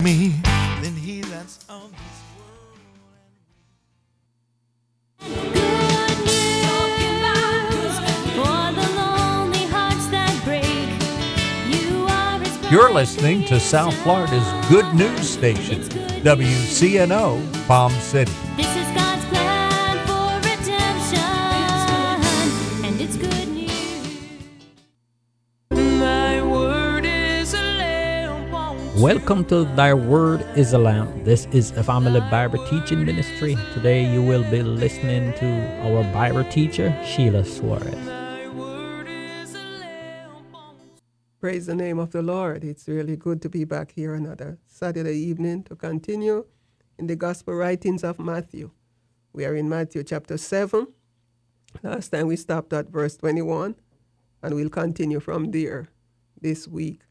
Me than he that's of this You're listening to South Florida's Good News Station, WCNO, Palm City. This is God's plan for redemption, and it's good news. Thy word is a lamp unto Welcome to Thy Word is a Lamp. This is a family Bible teaching ministry. Today you will be listening to our Bible teacher, Sheila Suarez. thy word is a lamp unto Praise the name of the Lord. It's really good to be back here another Saturday evening to continue in the gospel writings of Matthew. We are in Matthew chapter 7. Last time we stopped at verse 21, and we'll continue from there this week.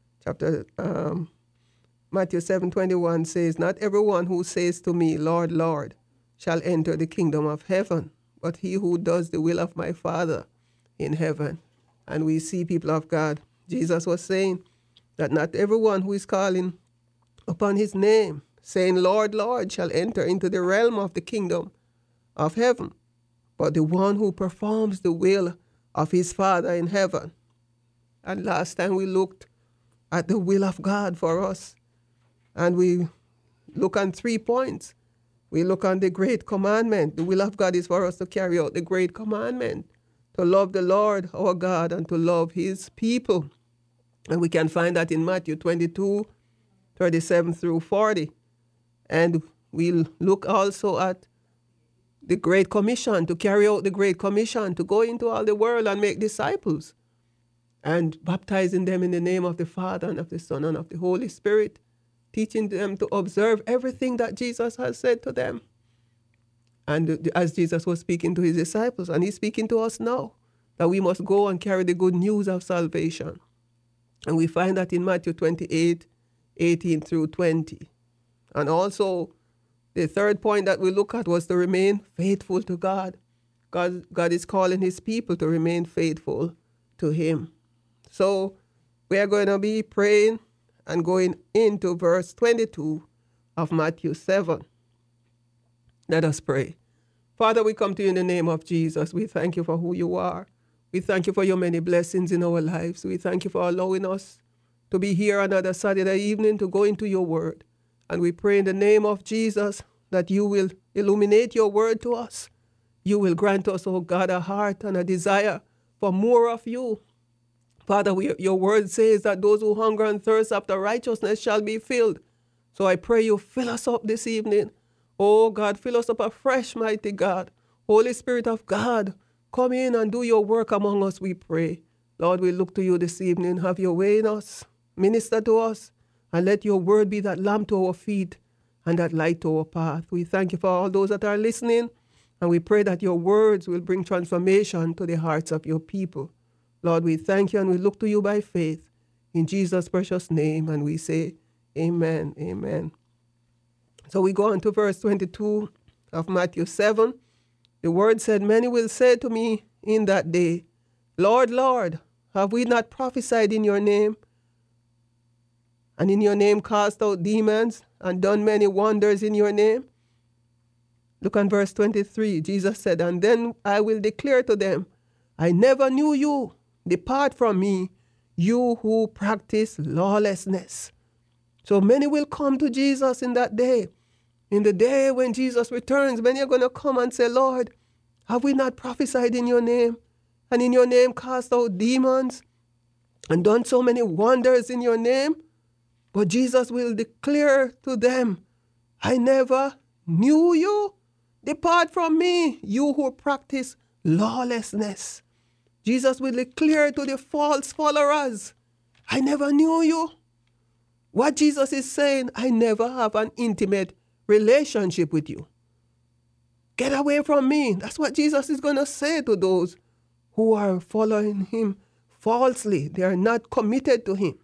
Matthew 7:21 says, "Not everyone who says to me, 'Lord, Lord,' shall enter the kingdom of heaven, but he who does the will of my Father in heaven." And we see, people of God, Jesus was saying that not everyone who is calling upon his name, saying, "Lord, Lord," shall enter into the realm of the kingdom of heaven, but the one who performs the will of his Father in heaven. And last time we looked at the will of God for us, and we look on 3 points. We look on the great commandment. The will of God is for us to carry out the great commandment, to love the Lord our God and to love his people. And we can find that in Matthew 22:37 through 40. And we'll look also at the Great Commission, to carry out the Great Commission, to go into all the world and make disciples, and baptizing them in the name of the Father and of the Son and of the Holy Spirit, teaching them to observe everything that Jesus has said to them. And as Jesus was speaking to his disciples, and he's speaking to us now, that we must go and carry the good news of salvation. And we find that in Matthew 28:18 through 20. And also, the third point that we look at was to remain faithful to God. God is calling his people to remain faithful to him. So we are going to be praying and going into verse 22 of Matthew 7. Let us pray. Father, we come to you in the name of Jesus. We thank you for who you are. We thank you for your many blessings in our lives. We thank you for allowing us to be here another Saturday evening to go into your word. And we pray in the name of Jesus that you will illuminate your word to us. You will grant us, oh God, a heart and a desire for more of you. Father, your word says that those who hunger and thirst after righteousness shall be filled. So I pray you fill us up this evening. Oh God, fill us up afresh, mighty God. Holy Spirit of God, come in and do your work among us, we pray. Lord, we look to you this evening. Have your way in us. Minister to us. And let your word be that lamp to our feet and that light to our path. We thank you for all those that are listening. And we pray that your words will bring transformation to the hearts of your people. Lord, we thank you and we look to you by faith. In Jesus' precious name. And we say, amen, amen. So we go on to verse 22 of Matthew 7. The word said, "Many will say to me in that day, 'Lord, Lord, have we not prophesied in your name? And in your name cast out demons and done many wonders in your name?'" Look on verse 23. Jesus said, "And then I will declare to them, 'I never knew you. Depart from me, you who practice lawlessness.'" So many will come to Jesus in that day. In the day when Jesus returns, many are going to come and say, "Lord, have we not prophesied in your name? And in your name cast out demons and done so many wonders in your name?" But Jesus will declare to them, "I never knew you. Depart from me, you who practice lawlessness." Jesus will declare to the false followers, "I never knew you." What Jesus is saying, I never have an intimate relationship with you. Get away from me. That's what Jesus is going to say to those who are following him falsely. They are not committed to him.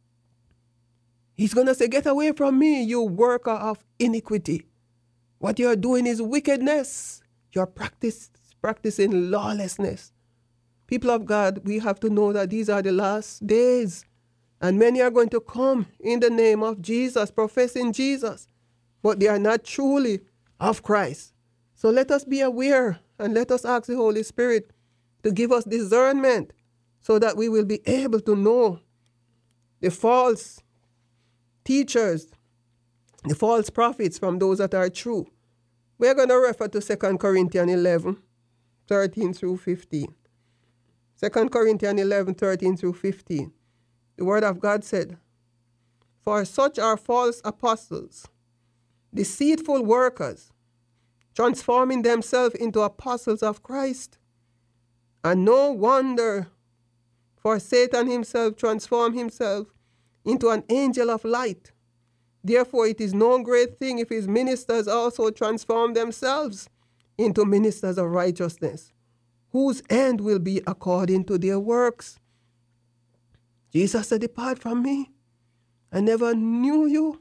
He's going to say, "Get away from me, you worker of iniquity. What you're doing is wickedness. You're practicing lawlessness." People of God, we have to know that these are the last days. And many are going to come in the name of Jesus, professing Jesus, but they are not truly of Christ. So let us be aware and let us ask the Holy Spirit to give us discernment so that we will be able to know the false teachers, the false prophets from those that are true. We're going to refer to 2 Corinthians 11, 13 through 15. 2 Corinthians 11, 13 through 15. The word of God said, "For such are false apostles, deceitful workers, transforming themselves into apostles of Christ. And no wonder, for Satan himself transformed himself into an angel of light. Therefore it is no great thing if his ministers also transform themselves into ministers of righteousness, whose end will be according to their works." Jesus said, "Depart from me. I never knew you."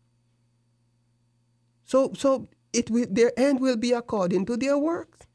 So their end will be according to their works.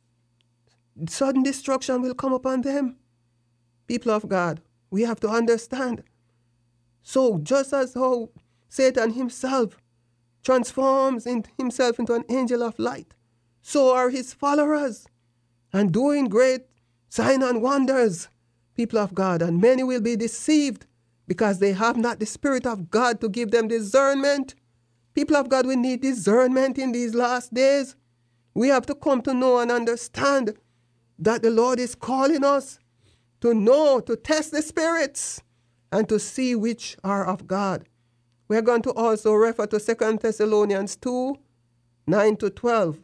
Sudden destruction will come upon them. People of God, we have to understand. So just as how Satan himself transforms himself into an angel of light, so are his followers, and doing great signs and wonders, people of God. And many will be deceived because they have not the Spirit of God to give them discernment. People of God, we need discernment in these last days. We have to come to know and understand that the Lord is calling us to know, to test the spirits, and to see which are of God. We're going to also refer to 2 Thessalonians 2, 9 to 12.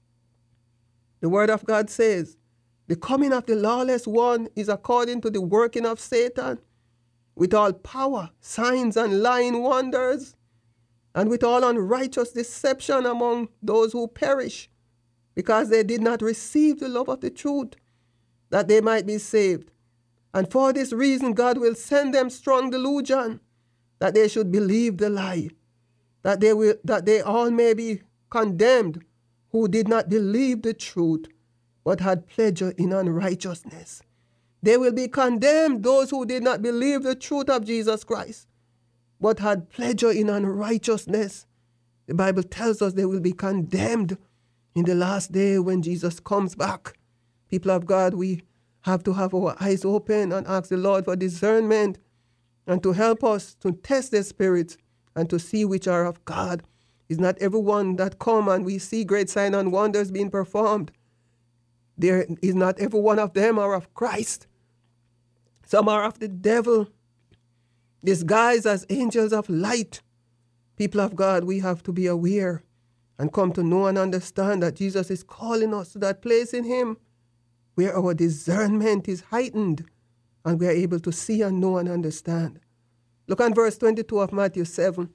The word of God says, "The coming of the lawless one is according to the working of Satan, with all power, signs, and lying wonders, and with all unrighteous deception among those who perish, because they did not receive the love of the truth, that they might be saved. And for this reason God will send them strong delusion, that they should believe the lie, that they all may be condemned who did not believe the truth, but had pleasure in unrighteousness." They will be condemned, those who did not believe the truth of Jesus Christ, but had pleasure in unrighteousness. The Bible tells us they will be condemned in the last day when Jesus comes back. People of God, we have to have our eyes open and ask the Lord for discernment and to help us to test the spirits and to see which are of God. It's not everyone that come and we see great signs and wonders being performed. There is not every one of them are of Christ. Some are of the devil, disguised as angels of light. People of God, we have to be aware and come to know and understand that Jesus is calling us to that place in him where our discernment is heightened and we are able to see and know and understand. Look at verse 22 of Matthew 7.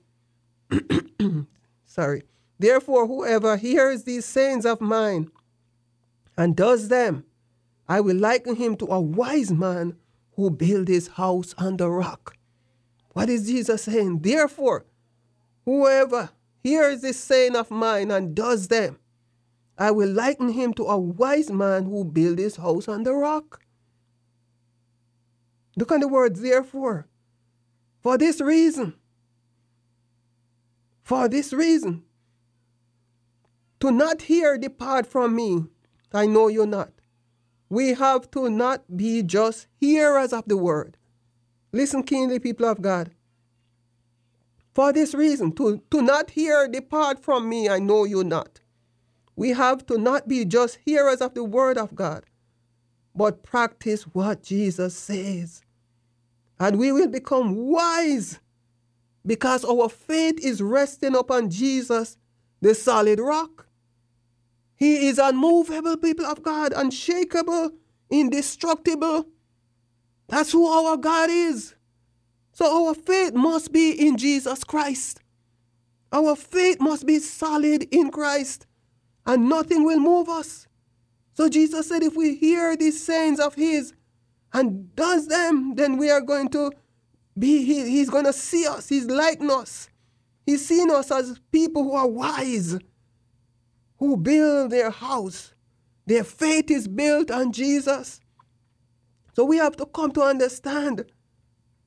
"Therefore, whoever hears these sayings of mine and does them, I will liken him to a wise man who built his house on the rock." What is Jesus saying? Therefore, whoever hears this saying of mine and does them, I will liken him to a wise man who built his house on the rock. Look at the word therefore. For this reason, to not hear, "Depart from me, I know you not." We have to not be just hearers of the word. Listen keenly, people of God. For this reason, to not hear, "Depart from me, I know you not." We have to not be just hearers of the word of God, but practice what Jesus says. And we will become wise because our faith is resting upon Jesus, the solid rock. He is unmovable, people of God, unshakable, indestructible. That's who our God is. So our faith must be in Jesus Christ. Our faith must be solid in Christ, and nothing will move us. So Jesus said, if we hear these sayings of his and does them, then we are going to be, he's going to see us. He's liking us. He's seen us as people who are wise, who build their house. Their faith is built on Jesus. So we have to come to understand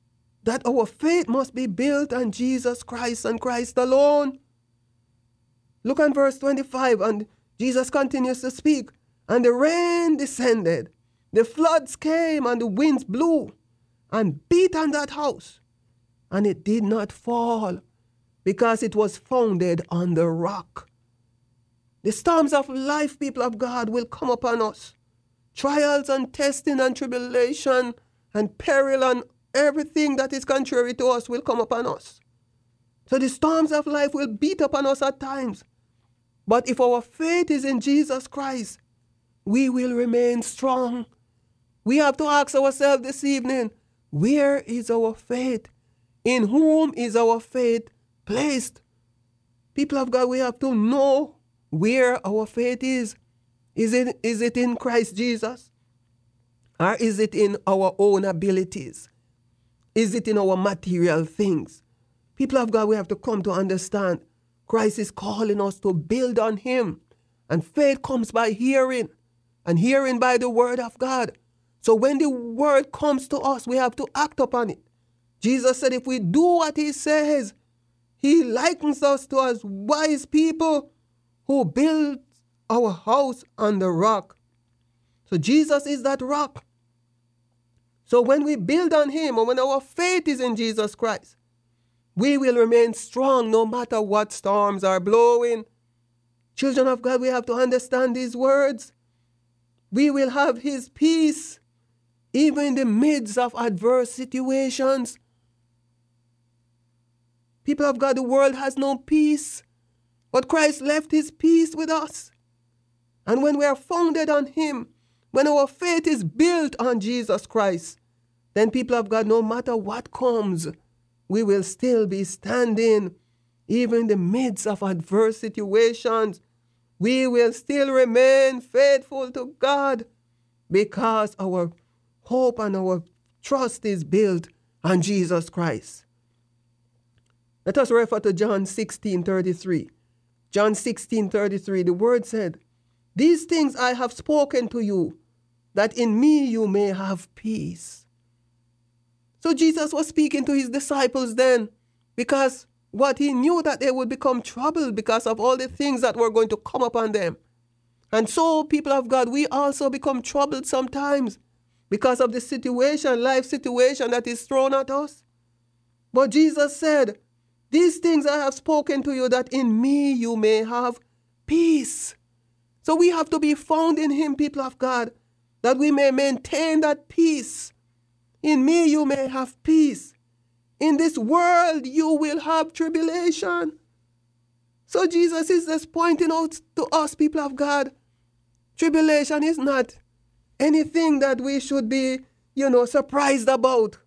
that our faith must be built on Jesus Christ and Christ alone. Look at verse 25, and Jesus continues to speak. And the rain descended, the floods came, and the winds blew and beat on that house. And it did not fall, because it was founded on the rock. The storms of life, people of God, will come upon us. Trials and testing and tribulation and peril and everything that is contrary to us will come upon us. So the storms of life will beat upon us at times. But if our faith is in Jesus Christ, we will remain strong. We have to ask ourselves this evening, where is our faith? In whom is our faith placed? People of God, we have to know where our faith is. Is it in Christ Jesus? Or is it in our own abilities? Is it in our material things? People of God, we have to come to understand Christ is calling us to build on him. And faith comes by hearing, and hearing by the word of God. So when the word comes to us, we have to act upon it. Jesus said if we do what he says, he likens us to as wise people who build our house on the rock. So Jesus is that rock. So when we build on him, or when our faith is in Jesus Christ, we will remain strong no matter what storms are blowing. Children of God, we have to understand these words. We will have his peace even in the midst of adverse situations. People of God, the world has no peace, but Christ left his peace with us. And when we are founded on him, when our faith is built on Jesus Christ, then people of God, no matter what comes, we will still be standing even in the midst of adverse situations. We will still remain faithful to God because our hope and our trust is built on Jesus Christ. Let us refer to John 16:33. John 16:33, the word said, "These things I have spoken to you, that in me you may have peace." So Jesus was speaking to his disciples then, because what he knew that they would become troubled because of all the things that were going to come upon them. And so, people of God, we also become troubled sometimes because of the situation, life situation that is thrown at us. But Jesus said, "These things I have spoken to you, that in me you may have peace." So we have to be found in him, people of God, that we may maintain that peace. In me you may have peace. In this world you will have tribulation. So Jesus is just pointing out to us, people of God, tribulation is not anything that we should be, surprised about.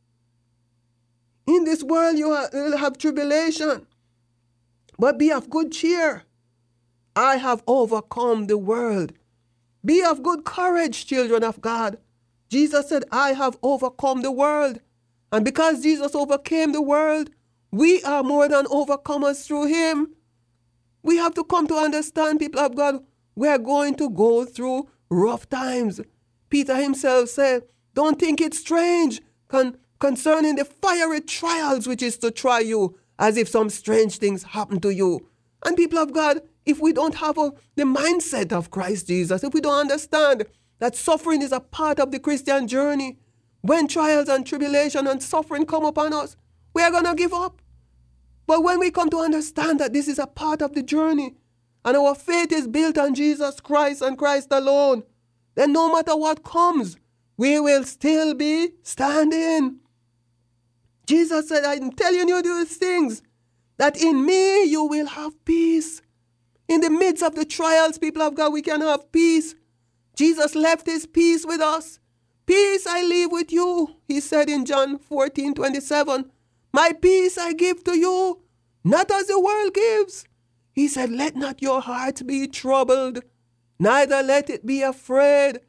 In this world you will have tribulation, but be of good cheer. I have overcome the world. Be of good courage, children of God. Jesus said, I have overcome the world. And because Jesus overcame the world, we are more than overcomers through him. We have to come to understand, people of God, we are going to go through rough times. Peter himself said, don't think it strange concerning the fiery trials which is to try you, as if some strange things happen to you. And people of God, if we don't have the mindset of Christ Jesus, if we don't understand that suffering is a part of the Christian journey, when trials and tribulation and suffering come upon us, we are going to give up. But when we come to understand that this is a part of the journey, and our faith is built on Jesus Christ and Christ alone, then no matter what comes, we will still be standing. Jesus said, I'm telling you these things, that in me you will have peace. In the midst of the trials, people of God, we can have peace. Jesus left his peace with us. Peace I leave with you, he said in John 14:27. My peace I give to you, not as the world gives. He said, let not your heart be troubled, neither let it be afraid.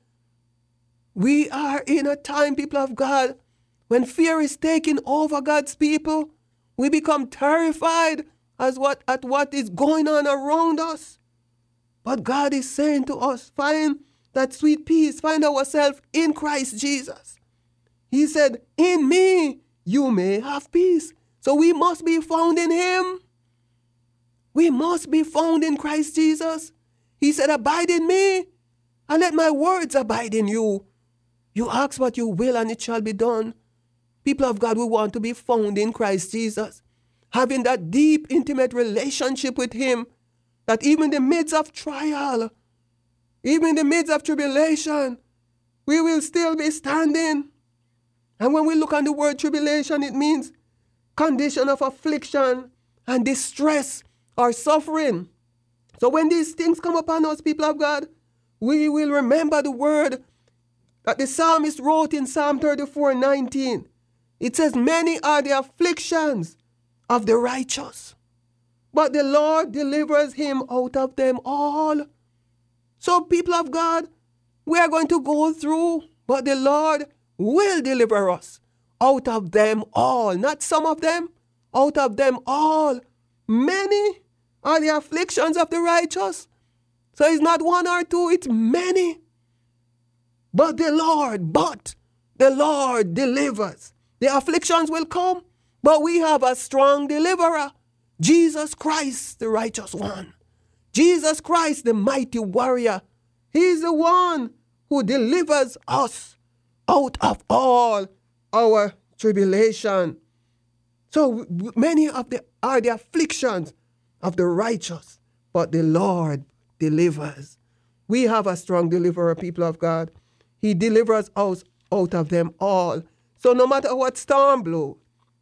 We are in a time, people of God, when fear is taking over God's people. We become terrified at what is going on around us. But God is saying to us, find that sweet peace, find ourselves in Christ Jesus. He said, in me you may have peace. So we must be found in him. We must be found in Christ Jesus. He said, abide in me, and let my words abide in you. You ask what you will, and it shall be done. People of God, we want to be found in Christ Jesus, having that deep, intimate relationship with him, that even in the midst of trial, even in the midst of tribulation, we will still be standing. And when we look on the word tribulation, it means condition of affliction and distress or suffering. So when these things come upon us, people of God, we will remember the word that the psalmist wrote in Psalm 34:19. It says, many are the afflictions of the righteous, but the Lord delivers him out of them all. So people of God, we are going to go through, but the Lord will deliver us out of them all. Not some of them, out of them all. Many are the afflictions of the righteous. So it's not one or two, it's many. But the Lord delivers. The afflictions will come, but we have a strong deliverer, Jesus Christ, the righteous one. Jesus Christ, the mighty warrior. He's the one who delivers us out of all our tribulation. So many are the afflictions of the righteous, but the Lord delivers. We have a strong deliverer, people of God. He delivers us out of them all. So no matter what storm blow,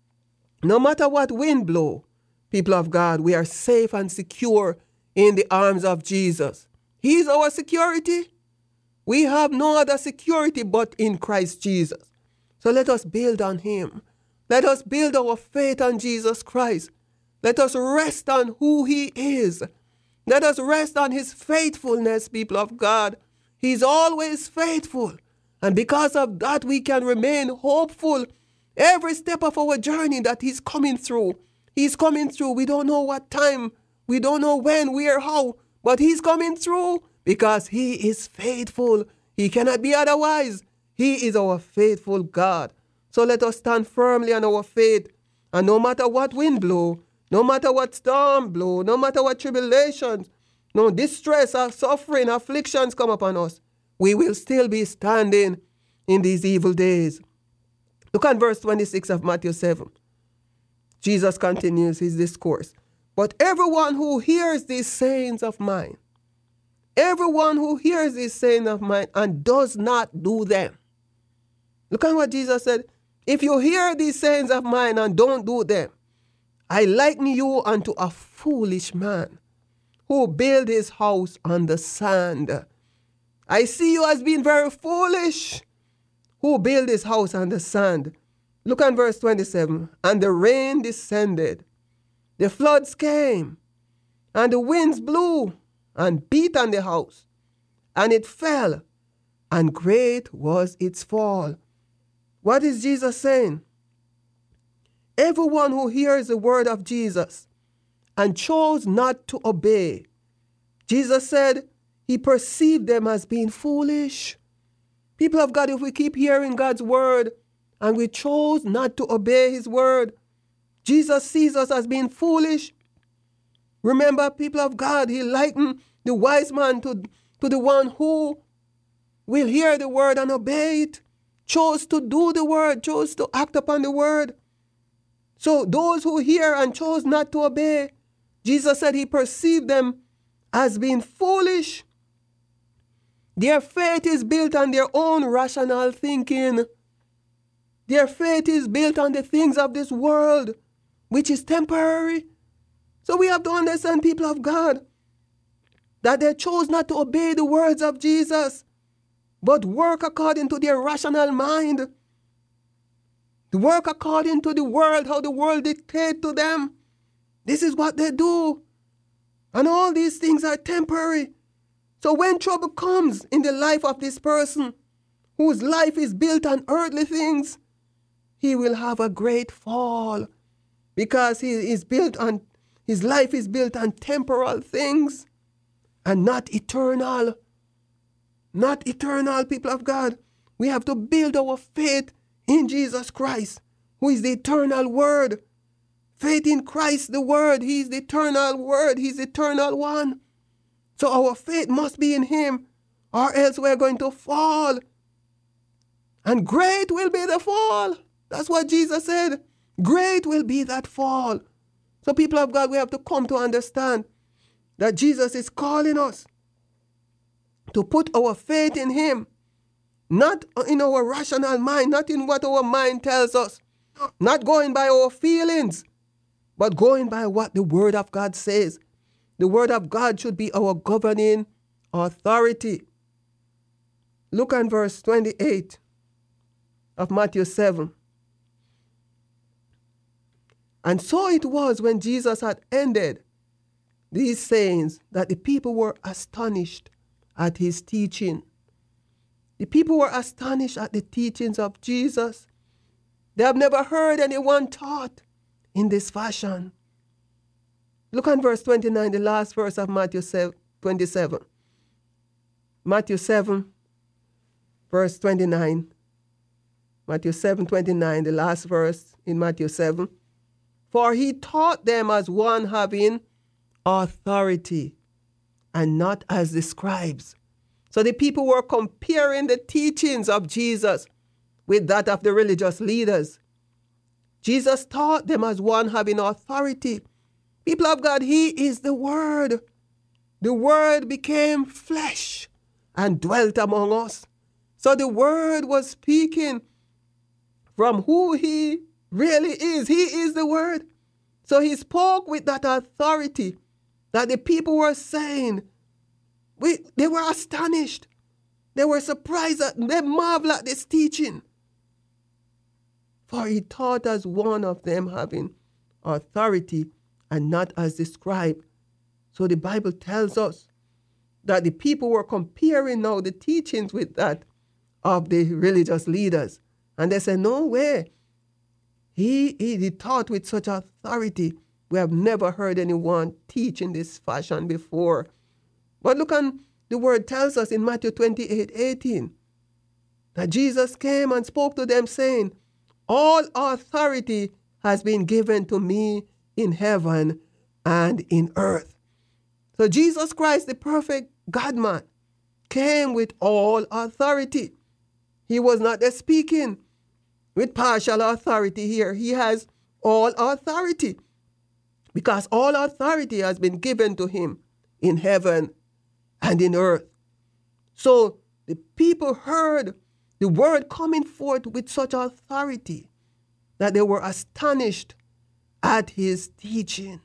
no matter what wind blow, people of God, we are safe and secure in the arms of Jesus. He's our security. We have no other security but in Christ Jesus. So let us build on him. Let us build our faith on Jesus Christ. Let us rest on who he is. Let us rest on his faithfulness, people of God. He's always faithful. And because of that, we can remain hopeful every step of our journey that he's coming through. He's coming through. We don't know what time. We don't know when, where, how. But he's coming through because he is faithful. He cannot be otherwise. He is our faithful God. So let us stand firmly on our faith. And no matter what wind blow, no matter what storm blow, no matter what tribulations, no distress or suffering, afflictions come upon us, we will still be standing in these evil days. Look at verse 26 of Matthew 7. Jesus continues his discourse. But everyone who hears these sayings of mine, everyone who hears these sayings of mine and does not do them. Look at what Jesus said. If you hear these sayings of mine and don't do them, I liken you unto a foolish man who built his house on the sand. I see you as being very foolish, who built his house on the sand. Look at verse 27. And the rain descended, the floods came, and the winds blew and beat on the house, and it fell, and great was its fall. What is Jesus saying? Everyone who hears the word of Jesus and chose not to obey, Jesus said he perceived them as being foolish. People of God, if we keep hearing God's word and we chose not to obey his word, Jesus sees us as being foolish. Remember, people of God, he likened the wise man to the one who will hear the word and obey it, chose to do the word, chose to act upon the word. So those who hear and chose not to obey, Jesus said he perceived them as being foolish. Their faith is built on their own rational thinking. Their faith is built on the things of this world, which is temporary. So we have to understand, people of God, that they chose not to obey the words of Jesus, but work according to their rational mind. To work according to the world, how the world dictates to them. This is what they do. And all these things are temporary. So when trouble comes in the life of this person, whose life is built on earthly things, he will have a great fall, because his life is built on temporal things and not eternal. Not eternal, people of God. We have to build our faith in Jesus Christ. who is the eternal word. Faith in Christ, the word. He is the eternal word. He's the eternal one. So our faith must be in him, or else we're going to fall. And great will be the fall. That's what Jesus said. Great will be that fall. So people of God, we have to come to understand that Jesus is calling us to put our faith in him, not in our rational mind, not in what our mind tells us, not going by our feelings, but going by what the Word of God says. The Word of God should be our governing authority. Look at verse 28 of Matthew 7. And so it was when Jesus had ended these sayings that the people were astonished at his teaching. The people were astonished at the teachings of Jesus. They have never heard anyone taught in this fashion. Look at verse 29, the last verse of Matthew 27. Matthew 7, verse 29. Matthew 7:29, the last verse in Matthew 7. For he taught them as one having authority, and not as the scribes. So the people were comparing the teachings of Jesus with that of the religious leaders. Jesus taught them as one having authority. People of God, he is the Word. The Word became flesh and dwelt among us. So the Word was speaking from who he really is. He is the Word. So he spoke with that authority that the people were saying. They were astonished. They were surprised. They marveled at this teaching. For he taught as one of them having authority and not as the scribe. So the Bible tells us that the people were comparing now the teachings with that of the religious leaders. And they said, no way. He taught with such authority. We have never heard anyone teach in this fashion before. But look, and the word tells us in Matthew 28:18 that Jesus came and spoke to them saying, all authority has been given to me in heaven and in earth. So Jesus Christ, the perfect God-man, came with all authority. He was not just speaking with partial authority here. He has all authority because all authority has been given to him in heaven and in earth. So the people heard the word coming forth with such authority that they were astonished at his teaching.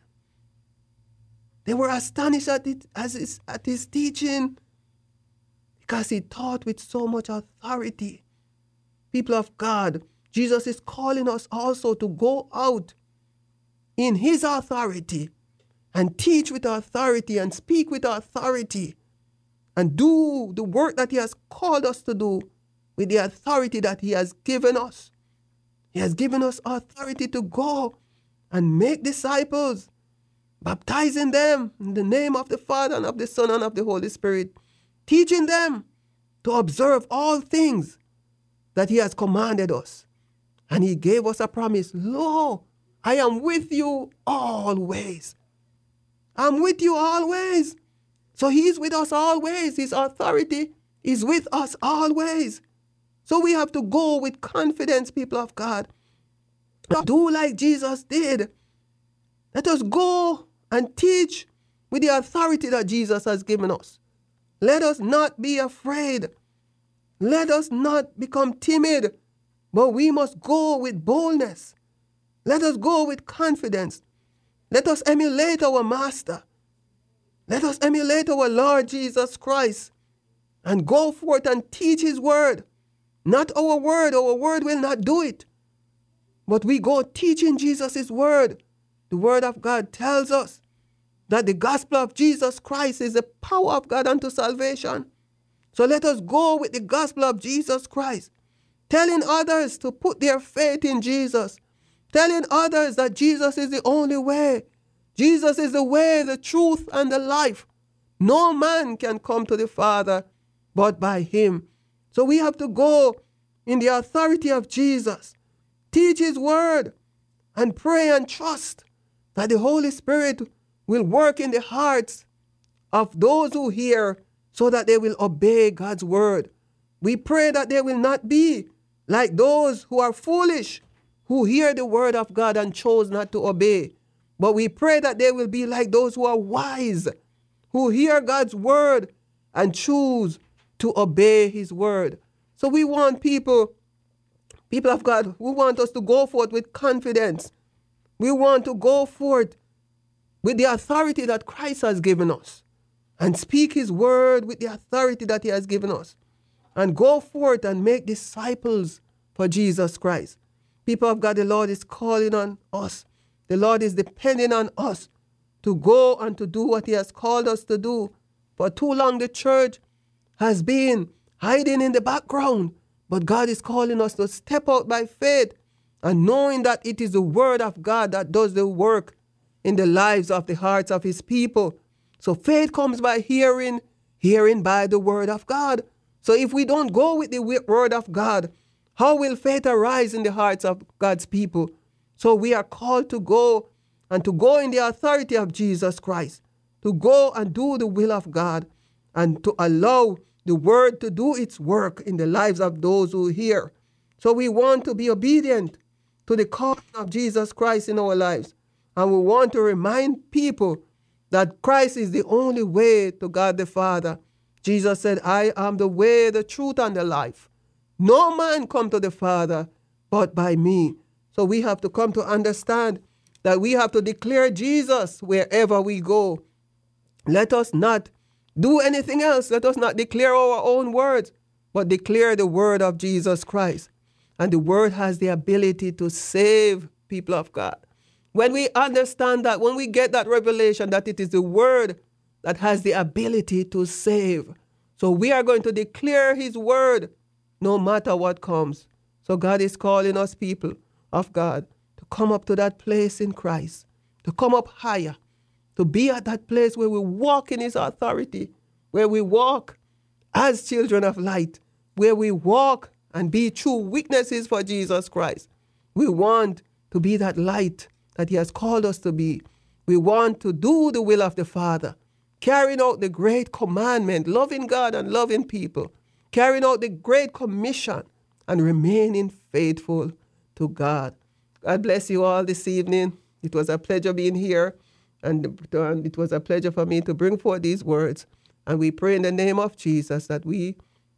They were astonished at his teaching because he taught with so much authority. People of God, Jesus is calling us also to go out in his authority and teach with authority and speak with authority and do the work that he has called us to do with the authority that he has given us. He has given us authority to go and make disciples, baptizing them in the name of the Father and of the Son and of the Holy Spirit, teaching them to observe all things that he has commanded us. And he gave us a promise, lo, I am with you always. I'm with you always. So he's with us always. His authority is with us always. So we have to go with confidence, people of God. Do like Jesus did. Let us go and teach with the authority that Jesus has given us. Let us not be afraid. Let us not become timid, but we must go with boldness. Let us go with confidence. Let us emulate our Master. Let us emulate our Lord Jesus Christ and go forth and teach his word. Not our word will not do it. But we go teaching Jesus' word. The word of God tells us that the gospel of Jesus Christ is the power of God unto salvation. So let us go with the gospel of Jesus Christ, telling others to put their faith in Jesus, telling others that Jesus is the only way. Jesus is the way, the truth, and the life. No man can come to the Father but by him. So we have to go in the authority of Jesus, teach his word, and pray and trust that the Holy Spirit will work in the hearts of those who hear so that they will obey God's word. We pray that they will not be like those who are foolish, who hear the word of God and chose not to obey. But we pray that they will be like those who are wise, who hear God's word and choose to obey his word. So we want people of God, we want us to go forth with confidence. We want to go forth with the authority that Christ has given us and speak his word with the authority that he has given us and go forth and make disciples for Jesus Christ. People of God, the Lord is calling on us. The Lord is depending on us to go and to do what he has called us to do. For too long, the church has been hiding in the background, but God is calling us to step out by faith and knowing that it is the word of God that does the work in the lives of the hearts of his people. So faith comes by hearing, hearing by the word of God. So if we don't go with the word of God, how will faith arise in the hearts of God's people? So we are called to go and to go in the authority of Jesus Christ, to go and do the will of God and to allow the word to do its work in the lives of those who hear. So we want to be obedient to the calling of Jesus Christ in our lives. And we want to remind people that Christ is the only way to God the Father. Jesus said, I am the way, the truth, and the life. No man come to the Father but by me. So we have to come to understand that we have to declare Jesus wherever we go. Let us not do anything else. Let us not declare our own words, but declare the word of Jesus Christ. And the word has the ability to save people of God. When we understand that, when we get that revelation that it is the word that has the ability to save, so we are going to declare his word no matter what comes. So God is calling us, people of God, to come up to that place in Christ, to come up higher, to be at that place where we walk in his authority, where we walk as children of light, where we walk and be true witnesses for Jesus Christ. We want to be that light that he has called us to be. We want to do the will of the Father, carrying out the great commandment, loving God and loving people, carrying out the great commission and remaining faithful to God. God bless you all this evening. It was a pleasure being here, and it was a pleasure for me to bring forth these words. And we pray in the name of Jesus that we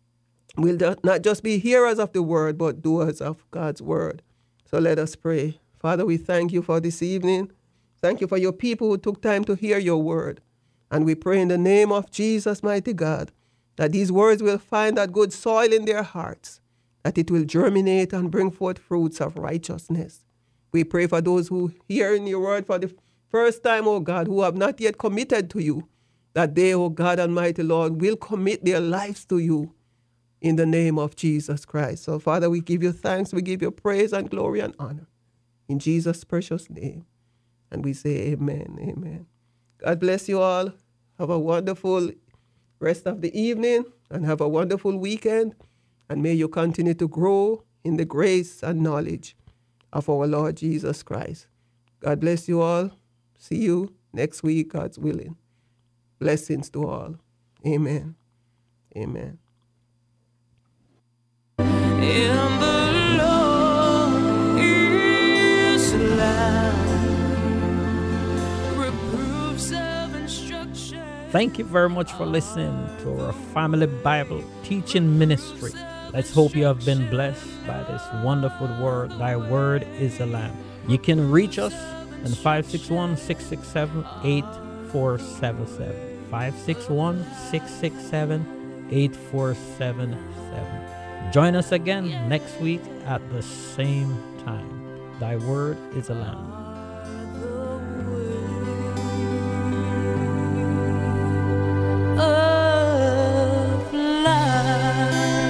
will not just be hearers of the word, but doers of God's word. So let us pray. Father, we thank you for this evening. Thank you for your people who took time to hear your word. And we pray in the name of Jesus, mighty God, that these words will find that good soil in their hearts, that it will germinate and bring forth fruits of righteousness. We pray for those who hear in your word for the first time, O God, who have not yet committed to you, that they, O God Almighty Lord, will commit their lives to you in the name of Jesus Christ. So, Father, we give you thanks, we give you praise and glory and honor in Jesus' precious name. And we say amen, amen. God bless you all. Have a wonderful rest of the evening and have a wonderful weekend. And may you continue to grow in the grace and knowledge of our Lord Jesus Christ. God bless you all. See you next week, God's willing. Blessings to all. Amen. Amen. And the Lord is alive. Reproofs of instruction. Thank you very much for listening to our Family Bible Teaching Ministry. Let's hope you have been blessed by this wonderful word. Thy word is a lamp. You can reach us on 561-667-8477. 561-667-8477. Join us again next week at the same time. Thy word is a lamp. Of life.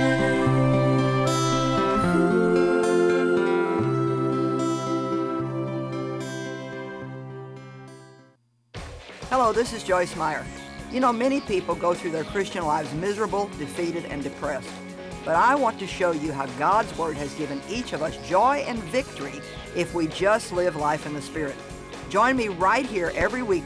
Hello, this is Joyce Meyer. You know, many people go through their Christian lives miserable, defeated, and depressed. But I want to show you how God's Word has given each of us joy and victory if we just live life in the Spirit. Join me right here every week